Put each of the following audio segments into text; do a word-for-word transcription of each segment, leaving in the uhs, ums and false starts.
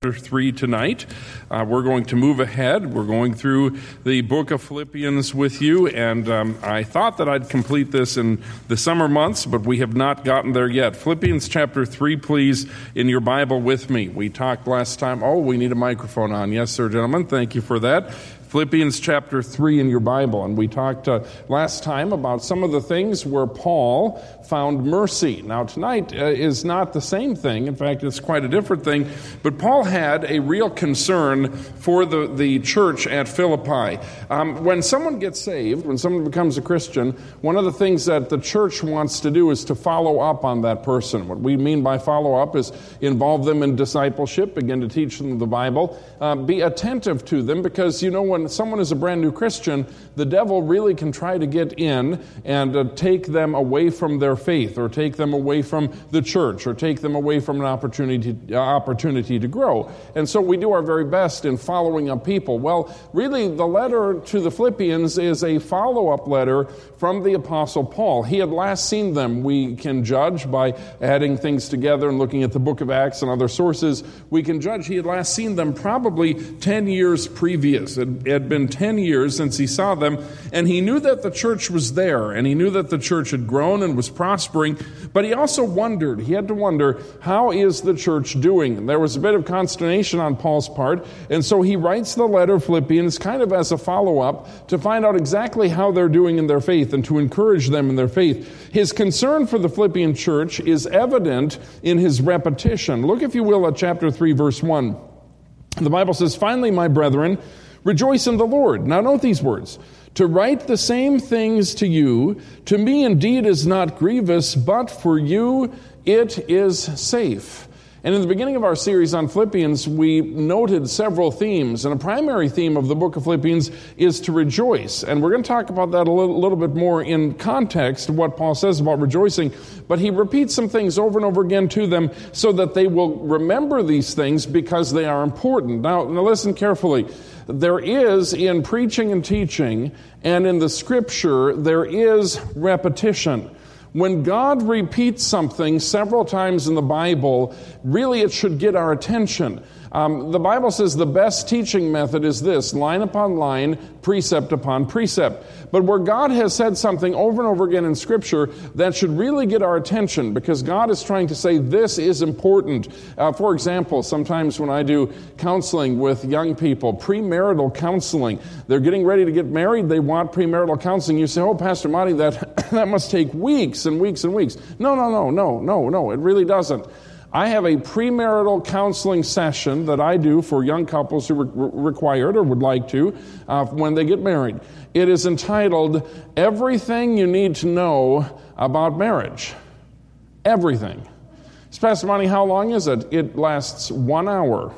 three tonight. Uh, we're going to move ahead. We're going through the book of Philippians with you, and um, I thought that I'd complete this in the summer months, but we have not gotten there yet. Philippians chapter three, please, in your Bible with me. We talked last time. Oh, we need a microphone on. Yes, sir, gentlemen. Thank you for that. Philippians chapter three in your Bible. And we talked uh, last time about some of the things where Paul found mercy. Now, tonight uh, is not the same thing. In fact, it's quite a different thing. But Paul had a real concern for the, the church at Philippi. Um, when someone gets saved, when someone becomes a Christian, one of the things that the church wants to do is to follow up on that person. What we mean by follow up is involve them in discipleship, begin to teach them the Bible, uh, be attentive to them, because, you know, when When someone is a brand new Christian, the devil really can try to get in and uh, take them away from their faith, or take them away from the church, or take them away from an opportunity uh, opportunity to grow. And so we do our very best in following up people. Well, really, the letter to the Philippians is a follow-up letter from the Apostle Paul. He had last seen them. We can judge by adding things together and looking at the book of Acts and other sources. We can judge he had last seen them probably ten years previous. It, It had been ten years since he saw them, and he knew that the church was there, and he knew that the church had grown and was prospering, but he also wondered, he had to wonder, how is the church doing? And there was a bit of consternation on Paul's part, and so he writes the letter of Philippians kind of as a follow-up to find out exactly how they're doing in their faith and to encourage them in their faith. His concern for the Philippian church is evident in his repetition. Look, if you will, at chapter three, verse one. The Bible says, "Finally, my brethren, rejoice in the Lord." Now note these words. "To write the same things to you, to me indeed is not grievous, but for you it is safe." And in the beginning of our series on Philippians, we noted several themes. And a primary theme of the book of Philippians is to rejoice. And we're going to talk about that a little, little bit more in context, what Paul says about rejoicing. But he repeats some things over and over again to them so that they will remember these things because they are important. Now, now listen carefully. There is, in preaching and teaching and in the Scripture, there is repetition. When God repeats something several times in the Bible, really it should get our attention. Um, the Bible says the best teaching method is this: line upon line, precept upon precept. But where God has said something over and over again in Scripture, that should really get our attention, because God is trying to say this is important. Uh, for example, sometimes when I do counseling with young people, premarital counseling, they're getting ready to get married, they want premarital counseling. You say, "Oh, Pastor Monty, that, that must take weeks and weeks and weeks." No, no, no, no, no, no, it really doesn't. I have a premarital counseling session that I do for young couples who re- require it or would like to uh, when they get married. It is entitled, "Everything You Need to Know About Marriage." Everything. So, Pastor Monty, how long is it? It lasts one hour.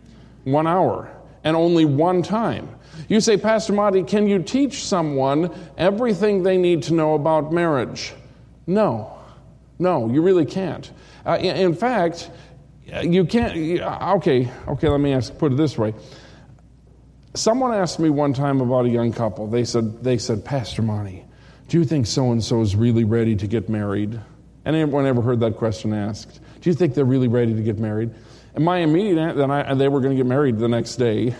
One hour. And only one time. You say, "Pastor Monty, can you teach someone everything they need to know about marriage?" No. No, you really can't. Uh, in, in fact, you can't. Okay, okay. Let me ask. Put it this way. Someone asked me one time about a young couple. They said, "They said, Pastor Monty, do you think so and so is really ready to get married?" Anyone ever heard that question asked? Do you think they're really ready to get married? And my immediate answer, then I, they were going to get married the next day.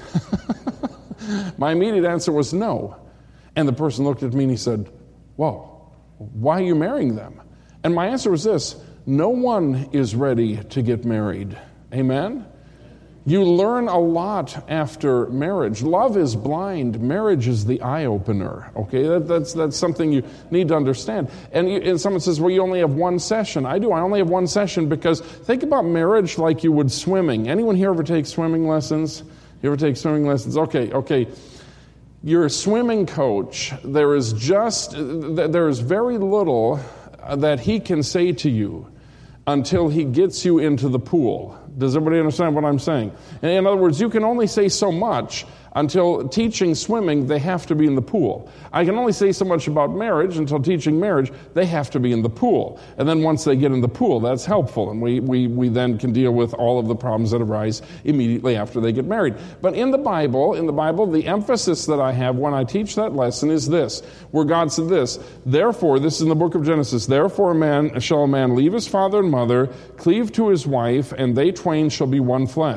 My immediate answer was no. And the person looked at me and he said, "Well, why are you marrying them?" And my answer was this: no one is ready to get married. Amen? You learn a lot after marriage. Love is blind. Marriage is the eye-opener. Okay, that, that's that's something you need to understand. And, you, and someone says, "Well, you only have one session." I do. I only have one session because think about marriage like you would swimming. Anyone here ever take swimming lessons? You ever take swimming lessons? Okay, okay. You're a swimming coach. There is just, there is very little that he can say to you until he gets you into the pool. Does everybody understand what I'm saying? In other words, you can only say so much until teaching swimming, they have to be in the pool. I can only say so much about marriage until teaching marriage, they have to be in the pool. And then once they get in the pool, that's helpful. And we, we, we then can deal with all of the problems that arise immediately after they get married. But in the Bible, in the Bible, the emphasis that I have when I teach that lesson is this, where God said this, "Therefore," this is in the book of Genesis, "Therefore a man shall a man leave his father and mother, cleave to his wife, and they twain shall be one flesh.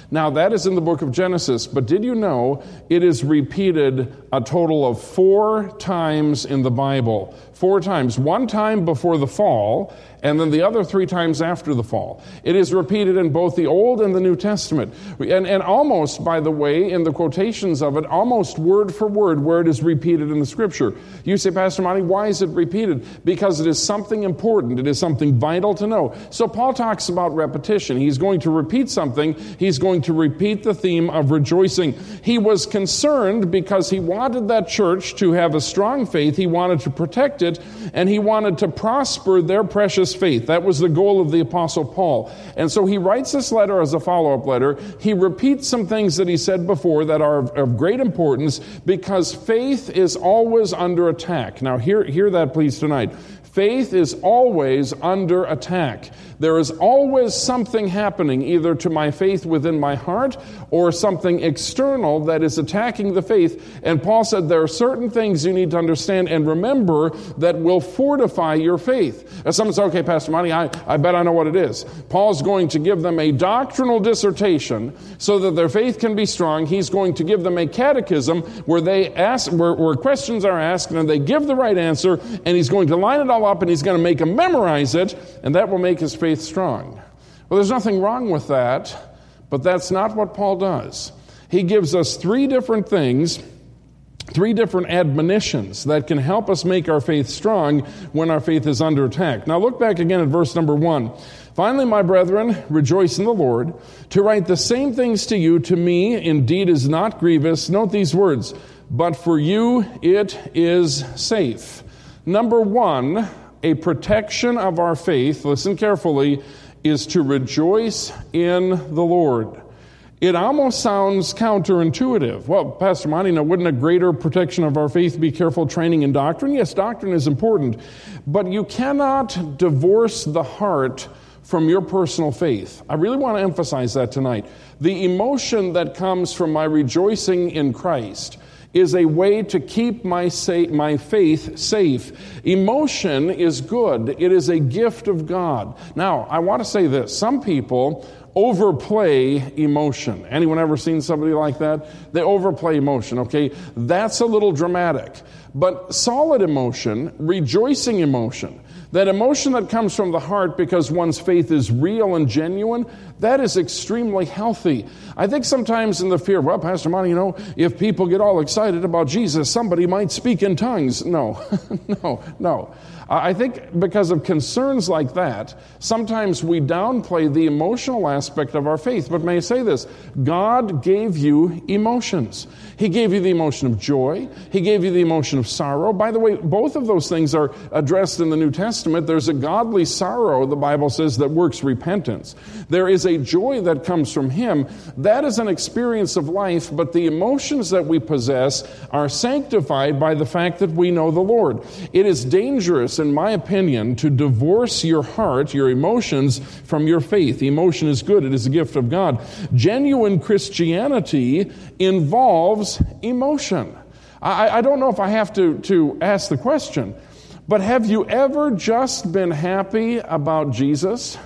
Now, that is in the book of Genesis, but did you know it is repeated a total of four times in the Bible? Four times. One time before the fall, and then the other three times after the fall. It is repeated in both the Old and the New Testament. And, and almost, by the way, in the quotations of it, almost word for word where it is repeated in the Scripture. You say, Pastor Monty, why is it repeated? Because it is something important. It is something vital to know. So Paul talks about repetition. He's going to repeat something. He's going to repeat the theme of rejoicing. He was concerned because he wanted that church to have a strong faith. He wanted to protect it, and he wanted to prosper their precious faith. That was the goal of the Apostle Paul. And so he writes this letter as a follow-up letter. He repeats some things that he said before that are of, of great importance because faith is always under attack. Now, hear, hear that please tonight. Faith is always under attack. There is always something happening, either to my faith within my heart or something external that is attacking the faith. And Paul said there are certain things you need to understand and remember that will fortify your faith. As someone says, okay, Pastor Monty, I, I bet I know what it is. Paul's going to give them a doctrinal dissertation so that their faith can be strong. He's going to give them a catechism where they ask, where, where questions are asked and they give the right answer, and he's going to line it all up and he's going to make them memorize it, and that will make his faith strong. Well, there's nothing wrong with that, but that's not what Paul does. He gives us three different things, three different admonitions that can help us make our faith strong when our faith is under attack. Now look back again at verse number one. Finally, my brethren, rejoice in the Lord. To write the same things to you, to me, indeed is not grievous. Note these words, but for you it is safe. Number one, a protection of our faith, listen carefully, is to rejoice in the Lord. It almost sounds counterintuitive. Well, Pastor Monty, now wouldn't a greater protection of our faith be careful training in doctrine? Yes, doctrine is important, but you cannot divorce the heart from your personal faith. I really want to emphasize that tonight. The emotion that comes from my rejoicing in Christ is a way to keep my sa- my faith safe. Emotion is good. It is a gift of God. Now, I want to say this. Some people overplay emotion. Anyone ever seen somebody like that? They overplay emotion, okay? That's a little dramatic. But solid emotion, rejoicing emotion, that emotion that comes from the heart because one's faith is real and genuine, that is extremely healthy. I think sometimes in the fear, well, Pastor Monty, you know, if people get all excited about Jesus, somebody might speak in tongues. No, no, no. I think because of concerns like that, sometimes we downplay the emotional aspect of our faith. But may I say this? God gave you emotions. He gave you the emotion of joy. He gave you the emotion of sorrow. By the way, both of those things are addressed in the New Testament. There's a godly sorrow, the Bible says, that works repentance. There is a joy that comes from Him. That is an experience of life, but the emotions that we possess are sanctified by the fact that we know the Lord. It is dangerous, in my opinion, to divorce your heart, your emotions, from your faith. Emotion is good. It is a gift of God. Genuine Christianity involves emotion. I, I don't know if I have to, to ask the question, but have you ever just been happy about Jesus?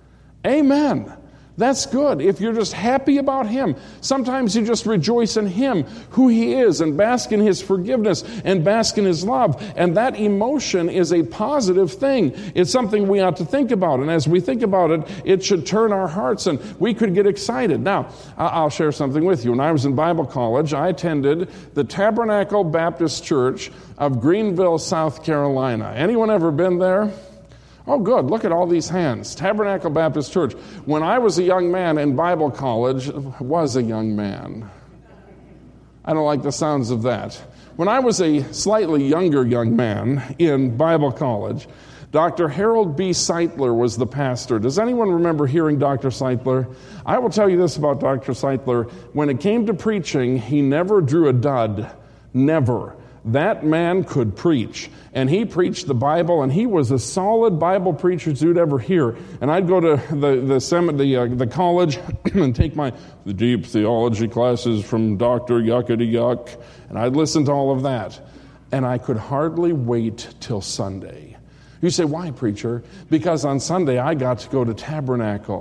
Amen. That's good. If you're just happy about Him, sometimes you just rejoice in Him, who He is, and bask in His forgiveness and bask in His love. And that emotion is a positive thing. It's something we ought to think about. And as we think about it, it should turn our hearts and we could get excited. Now, I'll share something with you. When I was in Bible college, I attended the Tabernacle Baptist Church of Greenville, South Carolina. Anyone ever been there? Oh, good. Look at all these hands. Tabernacle Baptist Church. When I was a young man in Bible college, was a young man. I don't like the sounds of that. When I was a slightly younger young man in Bible college, Doctor Harold B. Seitler was the pastor. Does anyone remember hearing Doctor Seitler? I will tell you this about Doctor Seitler. When it came to preaching, he never drew a dud. Never. That man could preach, and he preached the Bible, and he was a solid Bible preacher you'd ever hear. And I'd go to the the sem- the, uh, the college and take my the deep theology classes from Doctor Yuckity Yuck, and I'd listen to all of that, and I could hardly wait till Sunday. You say, why, preacher? Because on Sunday I got to go to Tabernacle.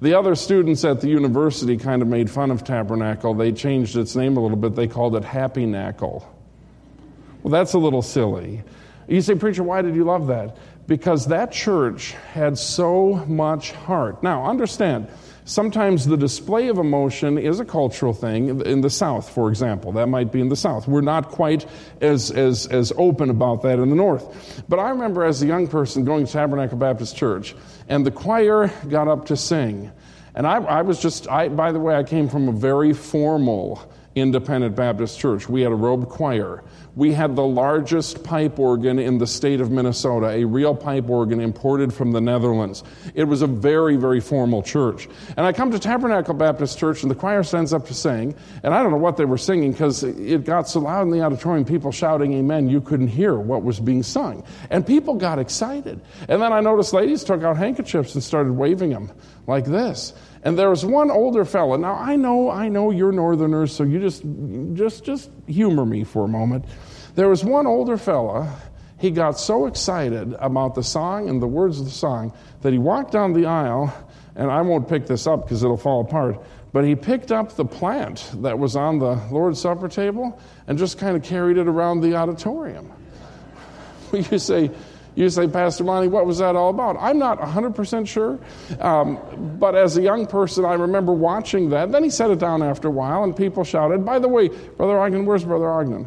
The other students at the university kind of made fun of Tabernacle. They changed its name a little bit. They called it Happy Nackle. Well, that's a little silly. You say, preacher, why did you love that? Because that church had so much heart. Now, understand, sometimes the display of emotion is a cultural thing. In the South, for example, that might be in the South. We're not quite as, as, as open about that in the North. But I remember as a young person going to Tabernacle Baptist Church, and the choir got up to sing. And I, I was just, I, by the way, I came from a very formal independent Baptist church. We had a robed choir. We had the largest pipe organ in the state of Minnesota, a real pipe organ imported from the Netherlands. It was a very, very formal church. And I come to Tabernacle Baptist Church, and the choir stands up to sing, and I don't know what they were singing because it got so loud in the auditorium, people shouting amen, you couldn't hear what was being sung. And people got excited. And then I noticed ladies took out handkerchiefs and started waving them like this. And there was one older fella. Now, I know, I know you're Northerners, so you just, just, just humor me for a moment. There was one older fella. He got so excited about the song and the words of the song that he walked down the aisle, and I won't pick this up because it'll fall apart, but he picked up the plant that was on the Lord's Supper table and just kind of carried it around the auditorium. You say, You say, Pastor Monty, what was that all about? I'm not one hundred percent sure, um, but as a young person, I remember watching that. Then he set it down after a while, and people shouted, by the way, Brother Ogden, where's Brother Ogden?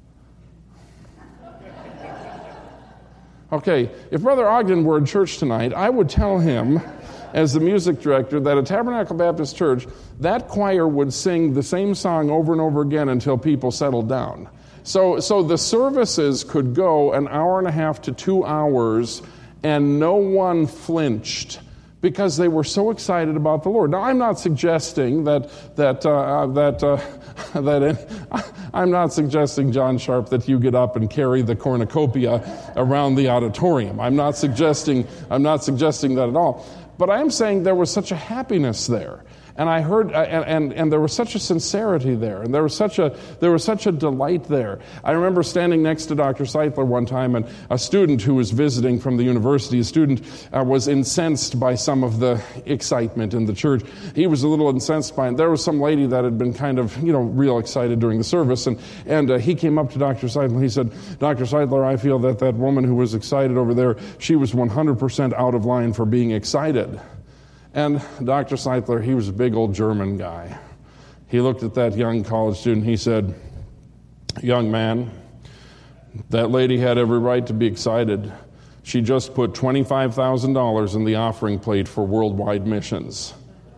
Okay, if Brother Ogden were in church tonight, I would tell him, as the music director, that at Tabernacle Baptist Church, that choir would sing the same song over and over again until people settled down. So, so the services could go an hour and a half to two hours, and no one flinched because they were so excited about the Lord. Now, I'm not suggesting that that uh, that uh, that in, I'm not suggesting, John Sharp, that you get up and carry the cornucopia around the auditorium. I'm not suggesting I'm not suggesting that at all. But I am saying there was such a happiness there. And I heard, uh, and, and and there was such a sincerity there, and there was such a there was such a delight there. I remember standing next to Doctor Seidler one time, and a student who was visiting from the university, a student uh, was incensed by some of the excitement in the church. He was a little incensed by it. There was some lady that had been kind of, you know, real excited during the service, and and uh, he came up to Doctor Seidler, and he said, Doctor Seidler, I feel that that woman who was excited over there, she was one hundred percent out of line for being excited. And Doctor Seidler, he was a big old German guy. He looked at that young college student. He said, young man, that lady had every right to be excited. She just put twenty-five thousand dollars in the offering plate for worldwide missions.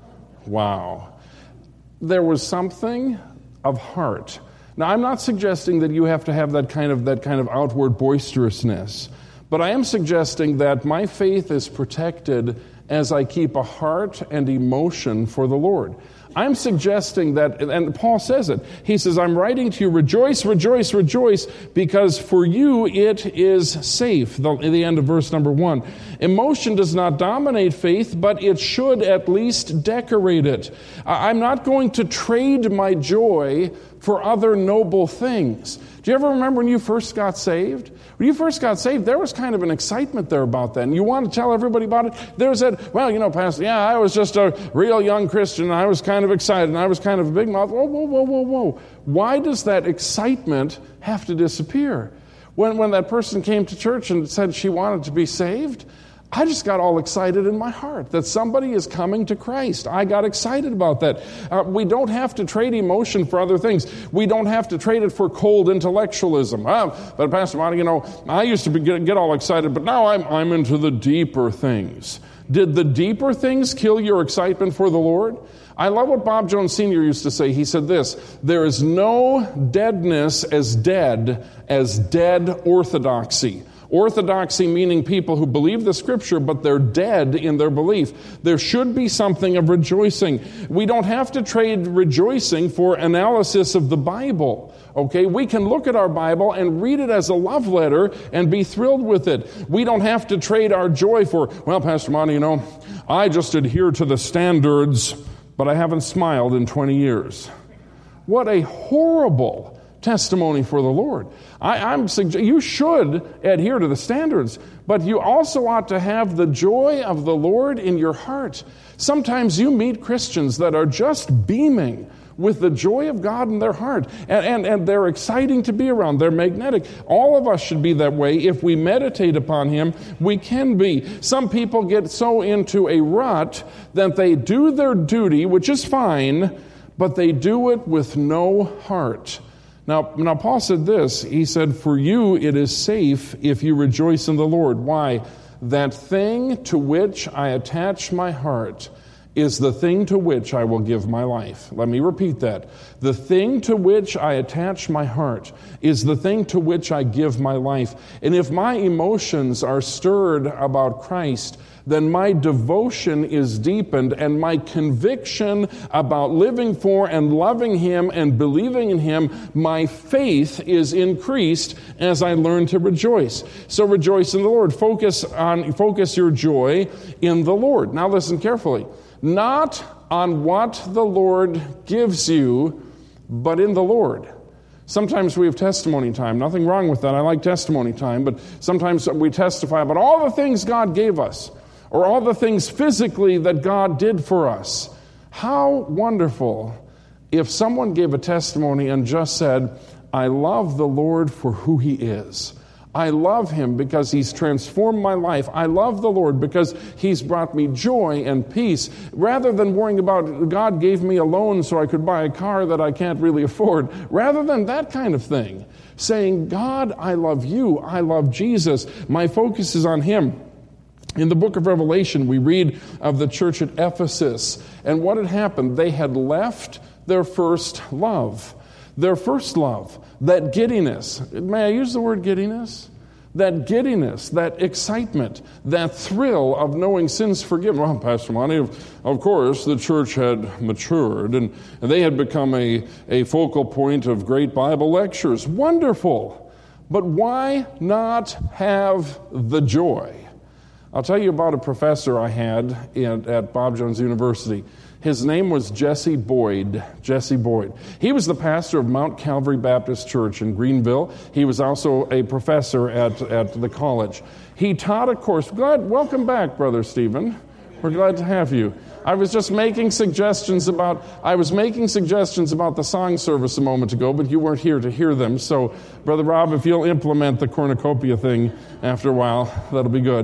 Wow. There was something of heart. Now, I'm not suggesting that you have to have that kind of that kind of outward boisterousness, but I am suggesting that my faith is protected as I keep a heart and emotion for the Lord. I'm suggesting that, and Paul says it, he says, I'm writing to you, rejoice, rejoice, rejoice, because for you it is safe. The, the end of verse number one. Emotion does not dominate faith, but it should at least decorate it. I'm not going to trade my joy for other noble things. Do you ever remember when you first got saved? When you first got saved, there was kind of an excitement there about that. And you want to tell everybody about it? There was that, well, you know, Pastor, yeah, I was just a real young Christian, and I was kind of excited, and I was kind of a big mouth. Whoa, whoa, whoa, whoa, whoa. Why does that excitement have to disappear? When, when that person came to church and said she wanted to be saved, I just got all excited in my heart that somebody is coming to Christ. I got excited about that. Uh, we don't have to trade emotion for other things. We don't have to trade it for cold intellectualism. Uh, but Pastor Monty, you know, I used to be, get, get all excited, but now I'm, I'm into the deeper things. Did the deeper things kill your excitement for the Lord? I love what Bob Jones Senior used to say. He said this, there is no deadness as dead as dead orthodoxy. Orthodoxy meaning people who believe the Scripture, but they're dead in their belief. There should be something of rejoicing. We don't have to trade rejoicing for analysis of the Bible. Okay, we can look at our Bible and read it as a love letter and be thrilled with it. We don't have to trade our joy for, well, Pastor Monty, you know, I just adhere to the standards, but I haven't smiled in twenty years. What a horrible testimony for the Lord. I, I'm sugge- you should adhere to the standards, but you also ought to have the joy of the Lord in your heart. Sometimes you meet Christians that are just beaming with the joy of God in their heart, and, and, and they're exciting to be around. They're magnetic. All of us should be that way. If we meditate upon Him, we can be. Some people get so into a rut that they do their duty, which is fine, but they do it with no heart. Now, now, Paul said this. He said, "For you it is safe if you rejoice in the Lord." Why? "That thing to which I attach my heart is the thing to which I will give my life." Let me repeat that. The thing to which I attach my heart is the thing to which I give my life. And if my emotions are stirred about Christ, then my devotion is deepened, and my conviction about living for and loving Him and believing in Him, my faith is increased as I learn to rejoice. So rejoice in the Lord. Focus on focus your joy in the Lord. Now listen carefully. Not on what the Lord gives you, but in the Lord. Sometimes we have testimony time. Nothing wrong with that. I like testimony time, but sometimes we testify about all the things God gave us, or all the things physically that God did for us. How wonderful if someone gave a testimony and just said, "I love the Lord for who He is. I love Him because He's transformed my life. I love the Lord because He's brought me joy and peace." Rather than worrying about, God gave me a loan so I could buy a car that I can't really afford. Rather than that kind of thing. Saying, "God, I love You. I love Jesus. My focus is on Him." In the book of Revelation, we read of the church at Ephesus. And what had happened? They had left their first love. Their first love. That giddiness. May I use the word giddiness? That giddiness, that excitement, that thrill of knowing sins forgiven. Well, Pastor Monty, of, of course, the church had matured, and, and they had become a, a focal point of great Bible lectures. Wonderful. But why not have the joy? I'll tell you about a professor I had in, at Bob Jones University. His name was Jesse Boyd. Jesse Boyd. He was the pastor of Mount Calvary Baptist Church in Greenville. He was also a professor at, at the college. He taught a course. Glad, welcome back, Brother Stephen. We're glad to have you. I was just making suggestions about I was making suggestions about the song service a moment ago, but you weren't here to hear them. So, Brother Rob, if you'll implement the cornucopia thing after a while, that'll be good.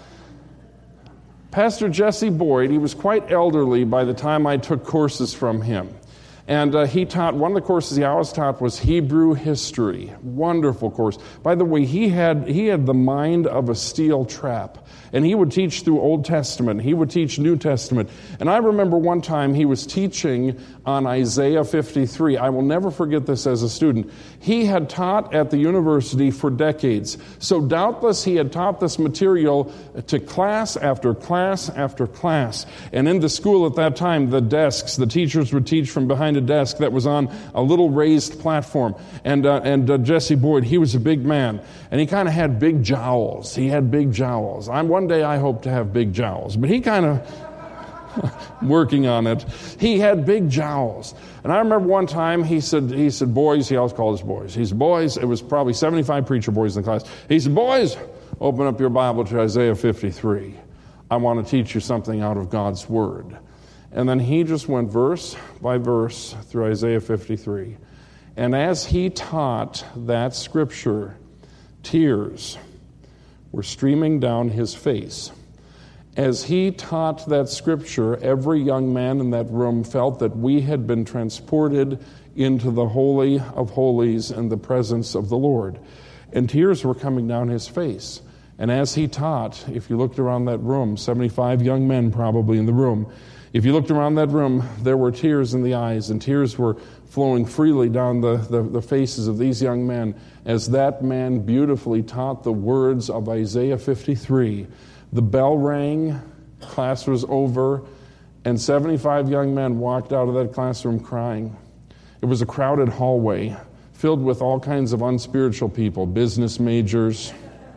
Pastor Jesse Boyd, he was quite elderly by the time I took courses from him. And uh, he taught, one of the courses he always taught was Hebrew history. Wonderful course. By the way, he had he had the mind of a steel trap. And he would teach through Old Testament. He would teach New Testament. And I remember one time he was teaching on Isaiah fifty-three. I will never forget this as a student. He had taught at the university for decades. So doubtless he had taught this material to class after class after class. And in the school at that time, the desks, the teachers would teach from behind a desk that was on a little raised platform. And, uh, and uh, Jesse Boyd, he was a big man. And he kind of had big jowls. He had big jowls. I'm one day I hope to have big jowls. But he kind of working on it. He had big jowls. And I remember one time he said, he said, boys, he always called us boys. He said, boys, it was probably seventy-five preacher boys in the class. He said, boys, open up your Bible to Isaiah fifty-three. I want to teach you something out of God's Word. And then he just went verse by verse through Isaiah fifty-three. And as he taught that scripture, tears were streaming down his face. As he taught that scripture, every young man in that room felt that we had been transported into the Holy of Holies and the presence of the Lord. And tears were coming down his face. And as he taught, if you looked around that room, seventy-five young men probably in the room, if you looked around that room, there were tears in the eyes, and tears were flowing freely down the, the, the faces of these young men as that man beautifully taught the words of Isaiah fifty-three. The bell rang, class was over, and seventy-five young men walked out of that classroom crying. It was a crowded hallway filled with all kinds of unspiritual people, business majors,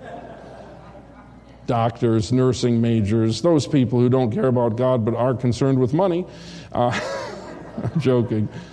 doctors, nursing majors, those people who don't care about God but are concerned with money. Uh, I'm joking.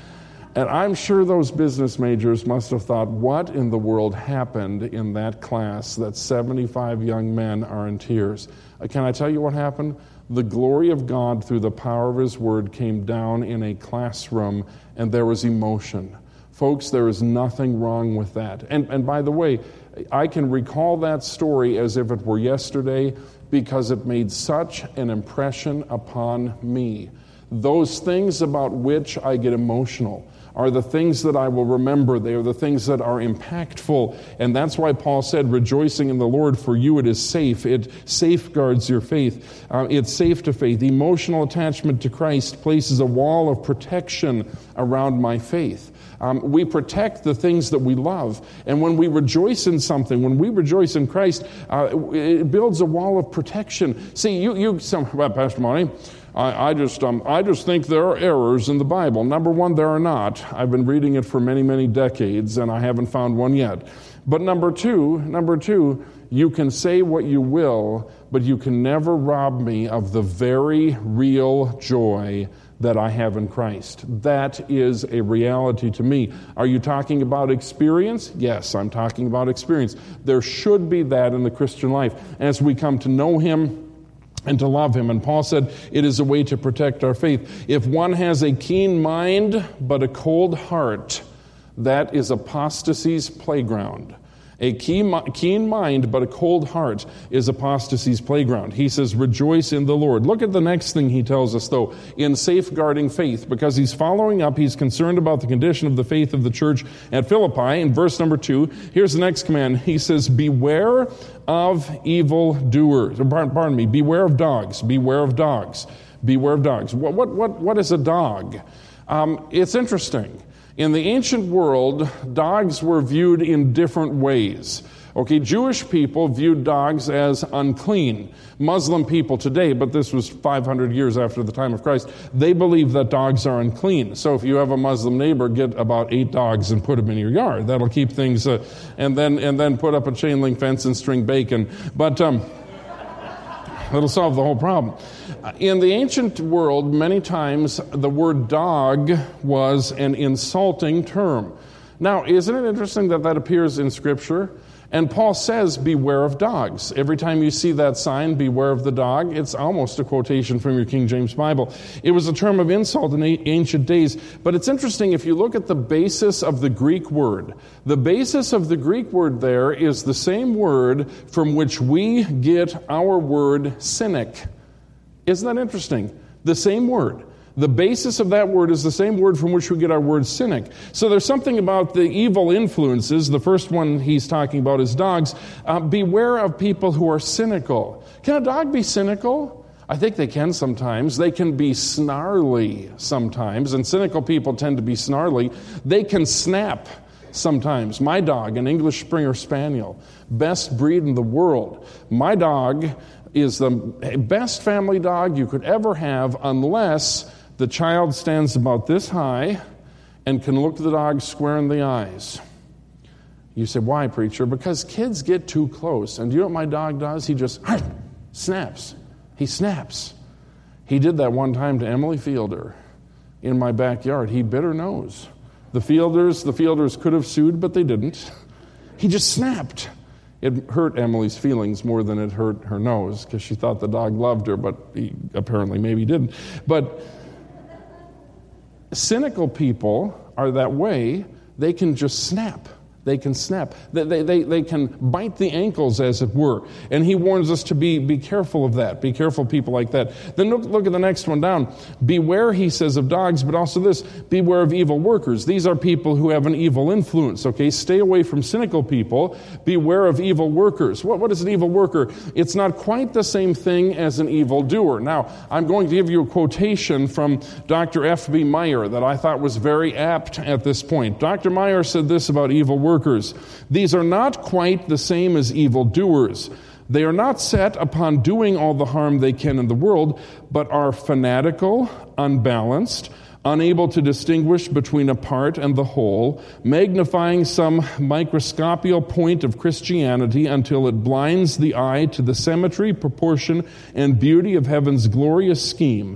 And I'm sure those business majors must have thought, what in the world happened in that class that seventy-five young men are in tears? Uh, can I tell you what happened? The glory of God through the power of His Word came down in a classroom, and there was emotion. Folks, there is nothing wrong with that. And, and by the way, I can recall that story as if it were yesterday because it made such an impression upon me. Those things about which I get emotional are the things that I will remember. They are the things that are impactful. And that's why Paul said, rejoicing in the Lord, for you it is safe. It safeguards your faith. Uh, it's safe to faith. Emotional attachment to Christ places a wall of protection around my faith. Um, we protect the things that we love. And when we rejoice in something, when we rejoice in Christ, uh, it builds a wall of protection. See, you, you some, well, Pastor Monty, I, I just um, I just think there are errors in the Bible. Number one, there are not. I've been reading it for many, many decades, and I haven't found one yet. But number two, number two, you can say what you will, but you can never rob me of the very real joy that I have in Christ. That is a reality to me. Are you talking about experience? Yes, I'm talking about experience. There should be that in the Christian life as we come to know Him and to love Him. And Paul said it is a way to protect our faith. If one has a keen mind but a cold heart, that is apostasy's playground. A keen mind but a cold heart is apostasy's playground. He says, rejoice in the Lord. Look at the next thing he tells us, though, in safeguarding faith, because he's following up, he's concerned about the condition of the faith of the church at Philippi. In verse number two, here's the next command. He says, beware of evil doers. Pardon me, beware of dogs. Beware of dogs. Beware of dogs. What, what, what, what is a dog? Um, it's interesting. In the ancient world, dogs were viewed in different ways. Okay, Jewish people viewed dogs as unclean. Muslim people today, but this was five hundred years after the time of Christ, they believe that dogs are unclean. So if you have a Muslim neighbor, get about eight dogs and put them in your yard. That'll keep things, uh, and then and then put up a chain link fence and string bacon. But um, that'll solve the whole problem. In the ancient world, many times the word dog was an insulting term. Now, isn't it interesting that that appears in Scripture? And Paul says, beware of dogs. Every time you see that sign, beware of the dog, it's almost a quotation from your King James Bible. It was a term of insult in ancient days. But it's interesting, if you look at the basis of the Greek word, the basis of the Greek word there is the same word from which we get our word cynic. Isn't that interesting? The same word. The basis of that word is the same word from which we get our word cynic. So there's something about the evil influences. The first one he's talking about is dogs. Uh, beware of people who are cynical. Can a dog be cynical? I think they can sometimes. They can be snarly sometimes, and cynical people tend to be snarly. They can snap sometimes. My dog, an English Springer Spaniel, best breed in the world. My dog is the best family dog you could ever have unless the child stands about this high and can look the dog square in the eyes. You say, why, preacher? Because kids get too close. And do you know what my dog does? He just snaps. He snaps. He did that one time to Emily Fielder in my backyard. He bit her nose. The Fielders, the Fielders could have sued, but they didn't. He just snapped. It hurt Emily's feelings more than it hurt her nose because she thought the dog loved her, but he apparently maybe didn't. But cynical people are that way. They can just snap. They can snap. They, they, they, they can bite the ankles, as it were. And he warns us to be, be careful of that. Be careful of people like that. Then look, look at the next one down. Beware, he says, of dogs, but also this. Beware of evil workers. These are people who have an evil influence, okay? Stay away from cynical people. Beware of evil workers. What, what is an evil worker? It's not quite the same thing as an evil doer. Now, I'm going to give you a quotation from Doctor F B Meyer that I thought was very apt at this point. Doctor Meyer said this about evil workers. Workers. These are not quite the same as evil doers. They are not set upon doing all the harm they can in the world, but are fanatical, unbalanced, unable to distinguish between a part and the whole, magnifying some microscopical point of Christianity until it blinds the eye to the symmetry, proportion, and beauty of heaven's glorious scheme.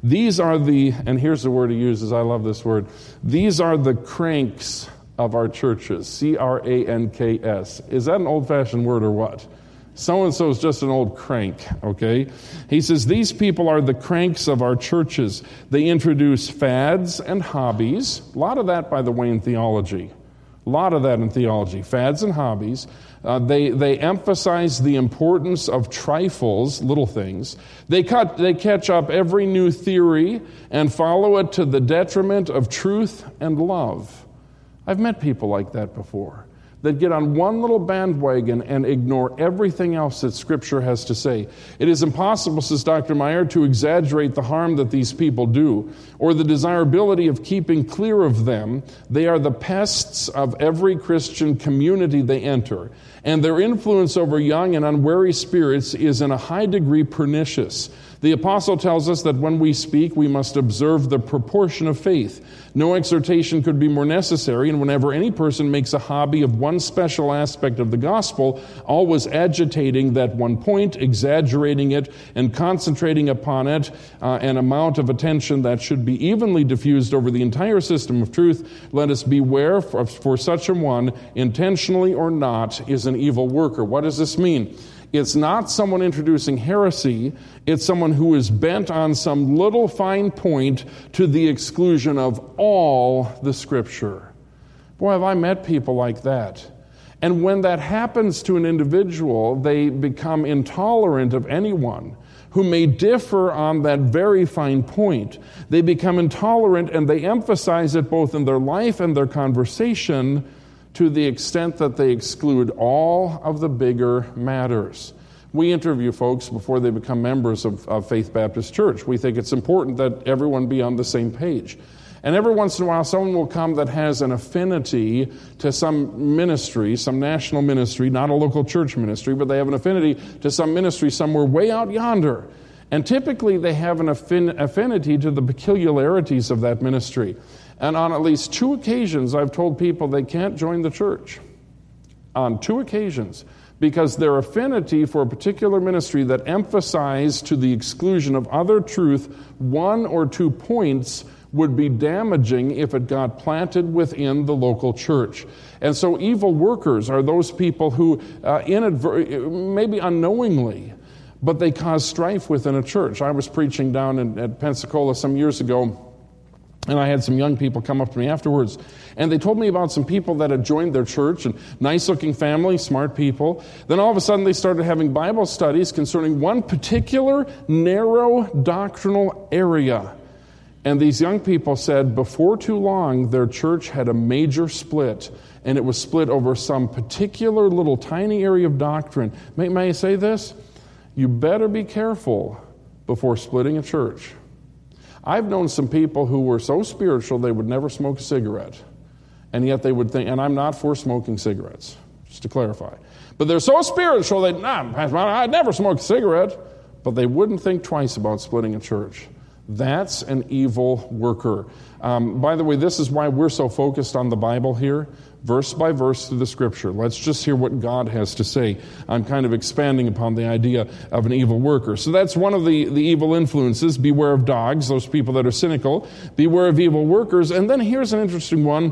These are the, and here's the word he uses, I love this word, these are the cranks of our churches, C R A N K S. Is that an old-fashioned word or what? So-and-so is just an old crank, okay? He says, these people are the cranks of our churches. They introduce fads and hobbies. A lot of that, by the way, in theology. A lot of that in theology. Fads and hobbies. Uh, they, they emphasize the importance of trifles, little things. They, cut, they catch up every new theory and follow it to the detriment of truth and love. I've met people like that before, that get on one little bandwagon and ignore everything else that Scripture has to say. It is impossible, says Doctor Meyer, to exaggerate the harm that these people do, or the desirability of keeping clear of them. They are the pests of every Christian community they enter, and their influence over young and unwary spirits is in a high degree pernicious. The apostle tells us that when we speak, we must observe the proportion of faith. No exhortation could be more necessary, and whenever any person makes a hobby of one special aspect of the gospel, always agitating that one point, exaggerating it, and concentrating upon it uh, an amount of attention that should be evenly diffused over the entire system of truth, let us beware, for, for such a one, intentionally or not, is an evil worker. What does this mean? It's not someone introducing heresy. It's someone who is bent on some little fine point to the exclusion of all the Scripture. Boy, have I met people like that. And when that happens to an individual, they become intolerant of anyone who may differ on that very fine point. They become intolerant, and they emphasize it both in their life and their conversation, to the extent that they exclude all of the bigger matters. We interview folks before they become members of, of Faith Baptist Church. We think it's important that everyone be on the same page. And every once in a while, someone will come that has an affinity to some ministry, some national ministry, not a local church ministry, but they have an affinity to some ministry somewhere way out yonder. And typically they have an affin- affinity to the peculiarities of that ministry. And on at least two occasions, I've told people they can't join the church. On two occasions. Because their affinity for a particular ministry that emphasized to the exclusion of other truth one or two points would be damaging if it got planted within the local church. And so evil workers are those people who, uh, inadver- maybe unknowingly, but they cause strife within a church. I was preaching down in, at Pensacola some years ago, and I had some young people come up to me afterwards, and they told me about some people that had joined their church, and nice-looking family, smart people. Then all of a sudden they started having Bible studies concerning one particular narrow doctrinal area. And these young people said before too long their church had a major split, and it was split over some particular little tiny area of doctrine. May, may I say this? You better be careful before splitting a church. I've known some people who were so spiritual they would never smoke a cigarette. And yet they would think, and I'm not for smoking cigarettes, just to clarify. But they're so spiritual, they'd, nah, I'd never smoke a cigarette. But they wouldn't think twice about splitting a church. That's an evil worker. Um, by the way, this is why we're so focused on the Bible here, verse by verse through the Scripture. Let's just hear what God has to say. I'm kind of expanding upon the idea of an evil worker. So that's one of the, the evil influences. Beware of dogs, those people that are cynical. Beware of evil workers. And then here's an interesting one.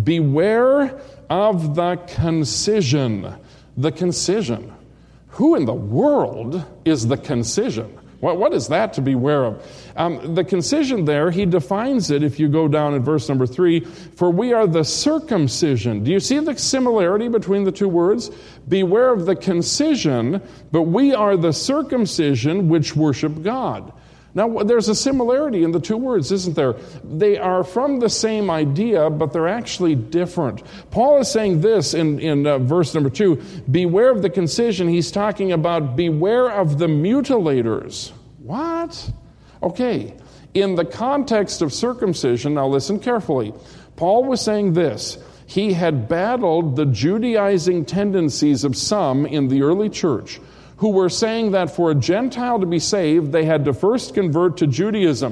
Beware of the concision. The concision. Who in the world is the concision? What, what is that to beware of? Um, the concision there, he defines it if you go down in verse number three, for we are the circumcision. Do you see the similarity between the two words? Beware of the concision, but we are the circumcision which worship God. Now, there's a similarity in the two words, isn't there? They are from the same idea, but they're actually different. Paul is saying this in, in uh, verse number two, beware of the concision. He's talking about beware of the mutilators. What? Okay, in the context of circumcision, now listen carefully. Paul was saying this. He had battled the Judaizing tendencies of some in the early church, who were saying that for a Gentile to be saved, they had to first convert to Judaism.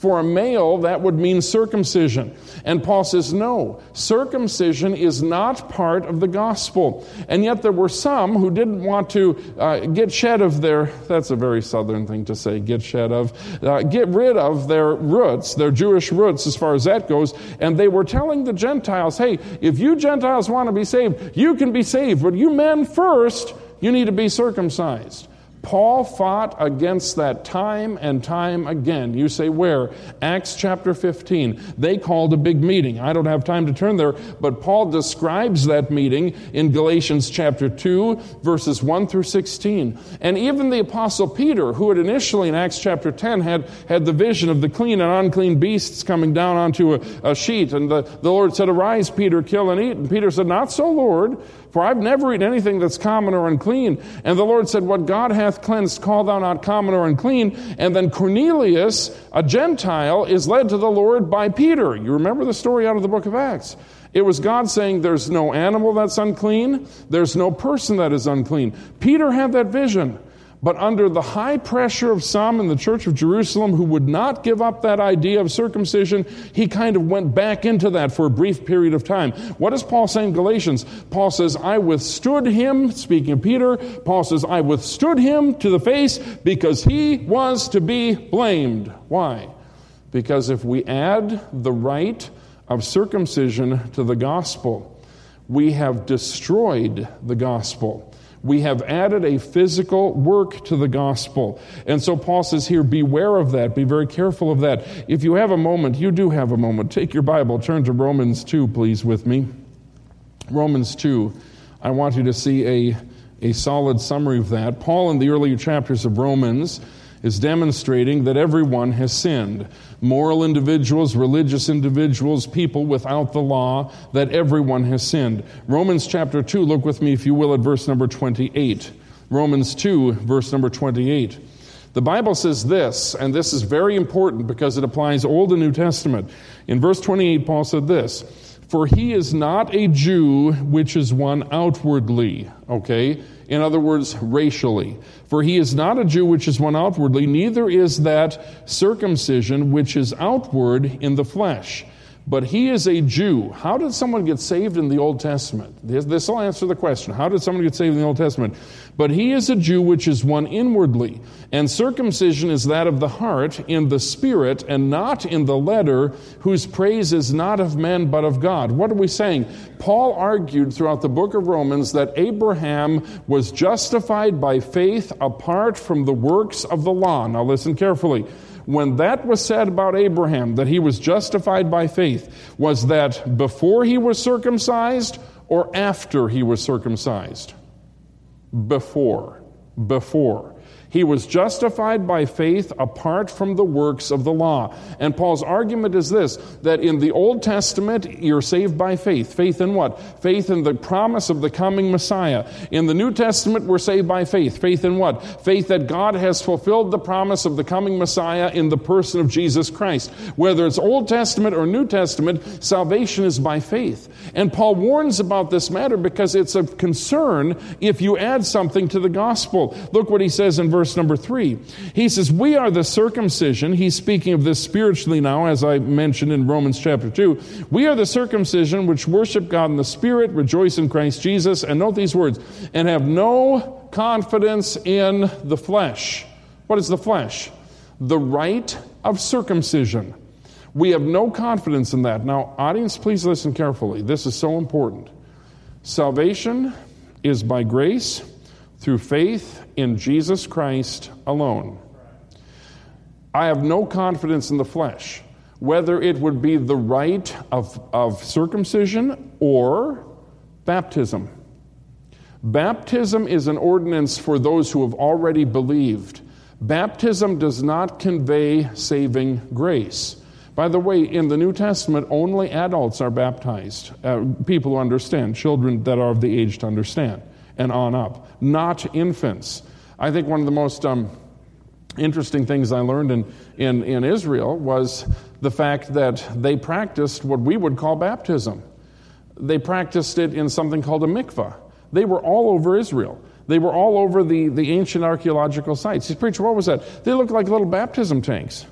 For a male, that would mean circumcision. And Paul says, no, circumcision is not part of the gospel. And yet there were some who didn't want to uh, get shed of their, that's a very southern thing to say, get shed of, uh, get rid of their roots, their Jewish roots as far as that goes. And they were telling the Gentiles, hey, if you Gentiles want to be saved, you can be saved. But you men first, you need to be circumcised. Paul fought against that time and time again. You say, where? Acts chapter fifteen. They called a big meeting. I don't have time to turn there, but Paul describes that meeting in Galatians chapter two, verses one through sixteen. And even the Apostle Peter, who had initially in Acts chapter ten had, had the vision of the clean and unclean beasts coming down onto a, a sheet, and the, the Lord said, arise, Peter, kill and eat. And Peter said, not so, Lord, for I've never eaten anything that's common or unclean. And the Lord said, what God hath cleansed, call thou not common or unclean. And then Cornelius, a Gentile, is led to the Lord by Peter. You remember the story out of the book of Acts. It was God saying there's no animal that's unclean, there's no person that is unclean. Peter had that vision. But under the high pressure of some in the church of Jerusalem who would not give up that idea of circumcision, he kind of went back into that for a brief period of time. What does Paul say in Galatians? Paul says, I withstood him, speaking of Peter, Paul says, I withstood him to the face because he was to be blamed. Why? Because if we add the rite of circumcision to the gospel, we have destroyed the gospel. We have added a physical work to the gospel. And so Paul says here, beware of that. Be very careful of that. If you have a moment, you do have a moment. Take your Bible, turn to Romans two, please, with me. Romans two. I want you to see a, a solid summary of that. Paul, in the earlier chapters of Romans, is demonstrating that everyone has sinned. Moral individuals, religious individuals, people without the law, that everyone has sinned. Romans chapter two, look with me if you will at verse number twenty-eight. Romans two, verse number twenty-eight. The Bible says this, and this is very important because it applies Old and New Testament. In verse twenty-eight, Paul said this, for he is not a Jew which is one outwardly, okay? In other words, racially. For he is not a Jew which is one outwardly, neither is that circumcision which is outward in the flesh. But he is a Jew. How did someone get saved in the Old Testament? This will answer the question. How did someone get saved in the Old Testament? But he is a Jew which is one inwardly. And circumcision is that of the heart in the spirit and not in the letter, whose praise is not of men but of God. What are we saying? Paul argued throughout the book of Romans that Abraham was justified by faith apart from the works of the law. Now listen carefully. When that was said about Abraham, that he was justified by faith, was that before he was circumcised or after he was circumcised? Before. Before. He was justified by faith apart from the works of the law. And Paul's argument is this, that in the Old Testament, you're saved by faith. Faith in what? Faith in the promise of the coming Messiah. In the New Testament, we're saved by faith. Faith in what? Faith that God has fulfilled the promise of the coming Messiah in the person of Jesus Christ. Whether it's Old Testament or New Testament, salvation is by faith. And Paul warns about this matter because it's of concern if you add something to the gospel. Look what he says in verse number three. He says, we are the circumcision. He's speaking of this spiritually now, as I mentioned in Romans chapter two. We are the circumcision which worship God in the Spirit, rejoice in Christ Jesus, and note these words, and have no confidence in the flesh. What is the flesh? The rite of circumcision. We have no confidence in that. Now, audience, please listen carefully. This is so important. Salvation is by grace through faith in Jesus Christ alone. I have no confidence in the flesh, whether it would be the rite of, of circumcision or baptism. Baptism is an ordinance for those who have already believed. Baptism does not convey saving grace. By the way, in the New Testament, only adults are baptized, uh, people who understand, children that are of the age to understand, and on up, not infants. I think one of the most um, interesting things I learned in, in, in Israel was the fact that they practiced what we would call baptism. They practiced it in something called a mikvah. They were all over Israel. They were all over the, the ancient archaeological sites. He preacher, what was that? They looked like little baptism tanks.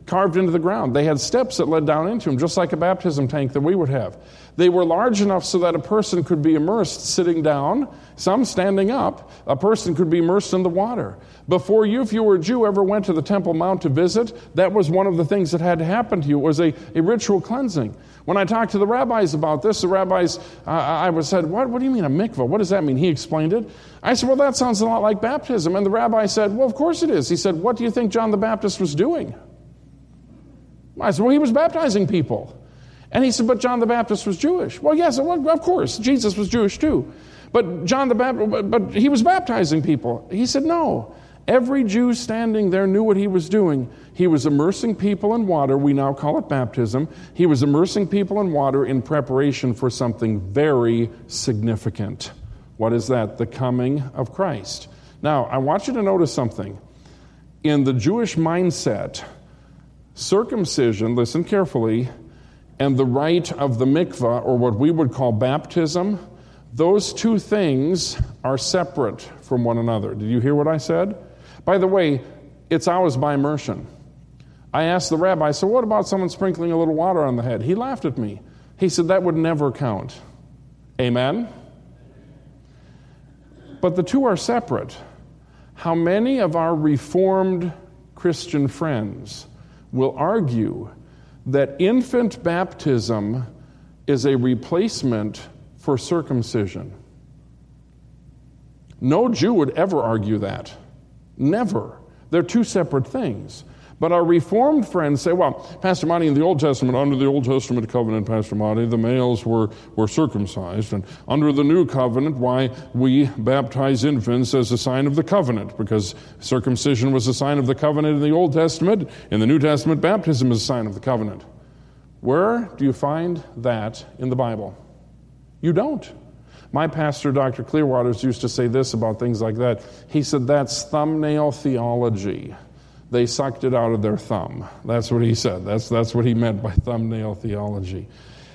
carved into the ground. They had steps that led down into them, just like a baptism tank that we would have. They were large enough so that a person could be immersed sitting down, some standing up. A person could be immersed in the water. Before you, if you were a Jew, ever went to the Temple Mount to visit, that was one of the things that had to happen to you. It was a, a ritual cleansing. When I talked to the rabbis about this, the rabbis, uh, I was said, what, what do you mean a mikvah? What does that mean? He explained it. I said, well, that sounds a lot like baptism. And the rabbi said, well, of course it is. He said, what do you think John the Baptist was doing? I said, well, he was baptizing people. And he said, but John the Baptist was Jewish. Well, yes, of course, Jesus was Jewish too. But John the Baptist, but, but he was baptizing people. He said, no. Every Jew standing there knew what he was doing. He was immersing people in water. We now call it baptism. He was immersing people in water in preparation for something very significant. What is that? The coming of Christ. Now, I want you to notice something. In the Jewish mindset, circumcision, listen carefully, and the rite of the mikvah, or what we would call baptism, those two things are separate from one another. Did you hear what I said? By the way, it's always by immersion. I asked the rabbi, so what about someone sprinkling a little water on the head? He laughed at me. He said that would never count. Amen? But the two are separate. How many of our Reformed Christian friends will argue that infant baptism is a replacement for circumcision? No Jew would ever argue that. Never. They're two separate things. But our Reformed friends say, well, Pastor Monty, in the Old Testament, under the Old Testament covenant, Pastor Monty, the males were, were circumcised. And under the New Covenant, why we baptize infants as a sign of the covenant, because circumcision was a sign of the covenant in the Old Testament. In the New Testament, baptism is a sign of the covenant. Where do you find that in the Bible? You don't. My pastor, Doctor Clearwaters, used to say this about things like that. He said, that's thumbnail theology. They sucked it out of their thumb. That's what he said. That's, that's what he meant by thumbnail theology.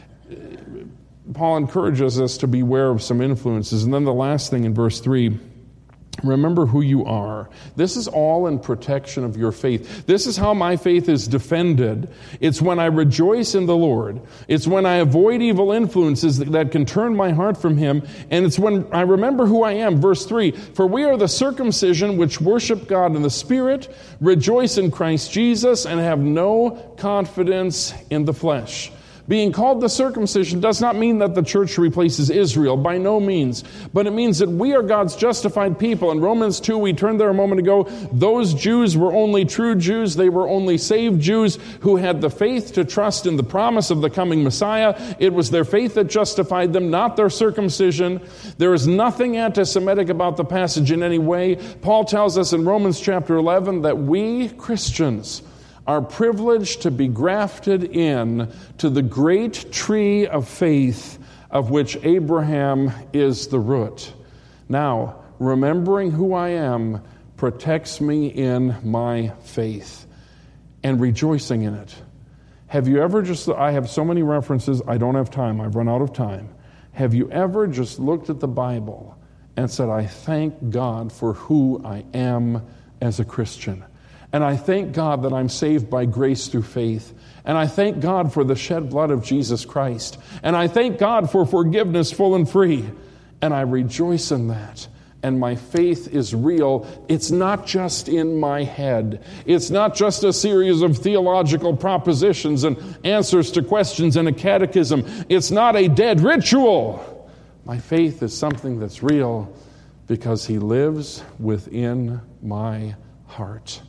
Paul encourages us to beware of some influences. And then the last thing in verse three, remember who you are. This is all in protection of your faith. This is how my faith is defended. It's when I rejoice in the Lord. It's when I avoid evil influences that, that can turn my heart from Him. And it's when I remember who I am. Verse three, for we are the circumcision which worship God in the Spirit, rejoice in Christ Jesus, and have no confidence in the flesh. Being called the circumcision does not mean that the church replaces Israel, by no means. But it means that we are God's justified people. In Romans two, we turned there a moment ago, those Jews were only true Jews. They were only saved Jews who had the faith to trust in the promise of the coming Messiah. It was their faith that justified them, not their circumcision. There is nothing anti-Semitic about the passage in any way. Paul tells us in Romans chapter eleven that we Christians are privileged to be grafted in to the great tree of faith of which Abraham is the root. Now, remembering who I am protects me in my faith and rejoicing in it. Have you ever just, I have so many references, I don't have time, I've run out of time. Have you ever just looked at the Bible and said, I thank God for who I am as a Christian? And I thank God that I'm saved by grace through faith. And I thank God for the shed blood of Jesus Christ. And I thank God for forgiveness full and free. And I rejoice in that. And my faith is real. It's not just in my head. It's not just a series of theological propositions and answers to questions in a catechism. It's not a dead ritual. My faith is something that's real because He lives within my heart.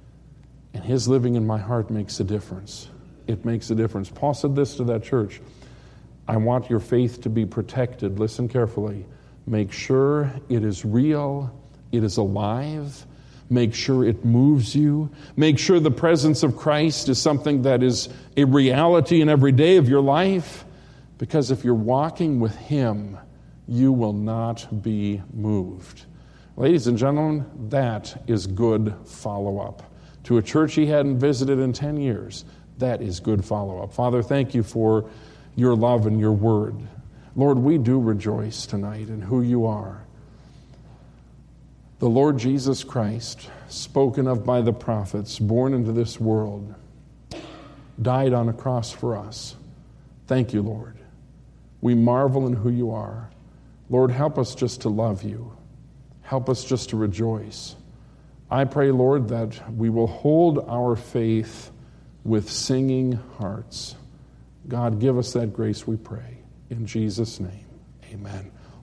And His living in my heart makes a difference. It makes a difference. Paul said this to that church. I want your faith to be protected. Listen carefully. Make sure it is real. It is alive. Make sure it moves you. Make sure the presence of Christ is something that is a reality in every day of your life. Because if you're walking with Him, you will not be moved. Ladies and gentlemen, that is good follow-up. To a church he hadn't visited in ten years, that is good follow-up. Father, thank you for your love and your word. Lord, we do rejoice tonight in who you are. The Lord Jesus Christ, spoken of by the prophets, born into this world, died on a cross for us. Thank you, Lord. We marvel in who you are. Lord, help us just to love you. Help us just to rejoice. I pray, Lord, that we will hold our faith with singing hearts. God, give us that grace, we pray. In Jesus' name, amen.